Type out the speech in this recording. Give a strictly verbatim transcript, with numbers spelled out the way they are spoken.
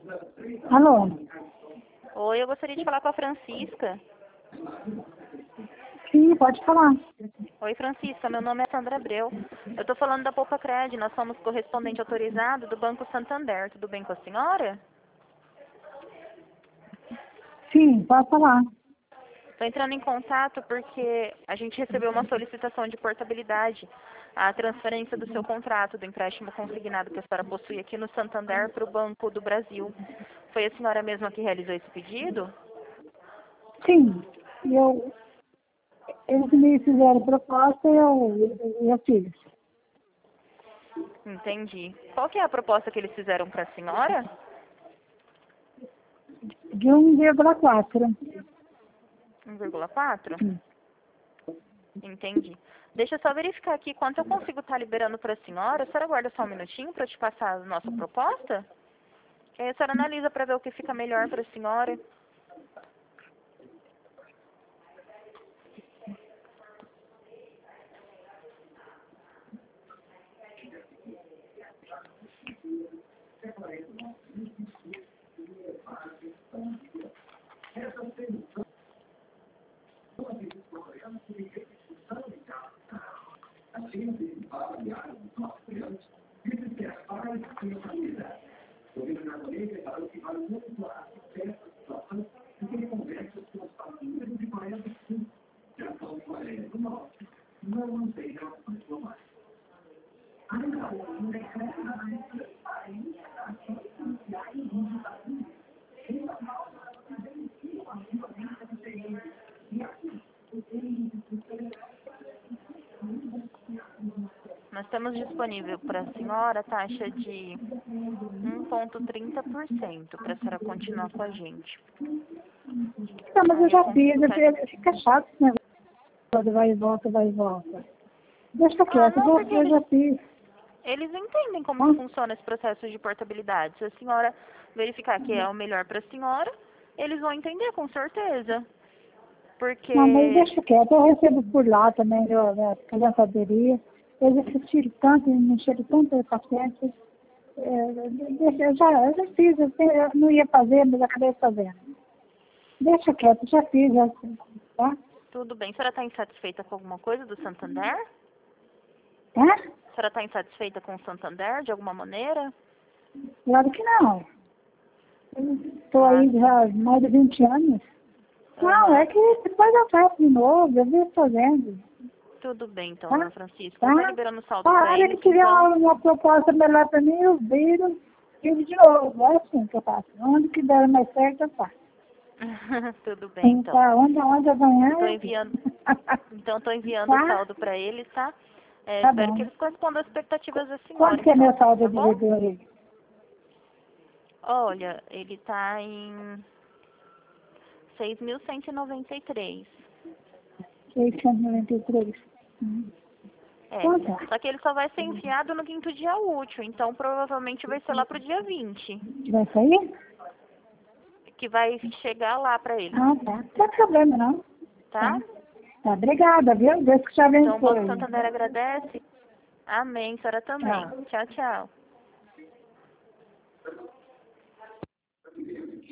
Alô? Oi, eu gostaria de falar com a Francisca. Sim, pode falar. Oi, Francisca, meu nome é Sandra Abreu. Eu estou falando da Poupa Cred, nós somos correspondente autorizado do Banco Santander. Tudo bem com a senhora? Sim, pode falar. Estou entrando em contato porque a gente recebeu uma solicitação de portabilidade, a transferência do seu contrato do empréstimo consignado que a senhora possui aqui no Santander para o Banco do Brasil. Foi a senhora mesma que realizou esse pedido? Sim, eu, eles me fizeram proposta e eu, eu fiz. Entendi. Qual que é a proposta que eles fizeram para a senhora? De um vírgula quatro. um vírgula quatro? Sim. Entendi. Deixa eu só verificar aqui quanto eu consigo estar liberando para a senhora. A senhora aguarda só um minutinho para eu te passar a nossa proposta? Que aí a senhora analisa para ver o que fica melhor para a senhora. Nós temos disponível para a senhora a taxa de um vírgula trinta por cento para a senhora continuar com a gente. Não, mas eu Aí eu já fiz, consigo eu, estar... eu, fica chato esse negócio, vai e volta, vai e volta. Deixa Ah, quieto, eu não, já, porque eu eles, já fiz. eles entendem como que Tá? funciona esse processo de portabilidade. Se a senhora verificar que é o melhor para a senhora, eles vão entender com certeza. Não, mas Porque... deixa quieto, eu recebo por lá também, eu, a aposentadoria. Eles assistiram tanto, me encheram tanta paciência. É, deixa, eu, já, eu já fiz, eu, tenho- eu não ia fazer, mas acabei fazendo. Deixa quieto, já fiz, já, tá? Tudo bem. A senhora está insatisfeita com alguma coisa do Santander? Tá? A senhora está insatisfeita com o Santander de alguma maneira? Claro que não. Estou Ah, aí já há mais de vinte anos. Não, é aham. que depois eu faço de novo, eu venho fazendo. Tudo bem, então, Tá? dona Francisca. Vou estar Tá? liberando o saldo A para hora que eles, tiver então. uma, uma proposta melhor para mim, eu viro e de novo. É assim que eu faço. Onde que der mais certo, eu faço. Tudo bem, Então, então. tá, onde, onde eu ganhar, Tô eu enviando, então estou enviando o Tá? saldo para eles, tá? É, Tá espero que bom. eles correspondam às expectativas da senhora, Quanto que é meu então, saldo tá de bom? devedor aí? Olha, ele tá em seis mil cento e noventa e três. seiscentos e noventa e três. Hum. É, Então tá. só que ele só vai ser enviado no quinto dia útil, então provavelmente vai ser lá pro dia vinte, Vai sair? que vai chegar lá para eles, Ah, tá. Não tem problema, não. Tá. tá? Tá, obrigada, viu? Deus que te Então o Banco abençoe. Santander agradece. Amém, senhora também. Tchau. Tchau, tchau.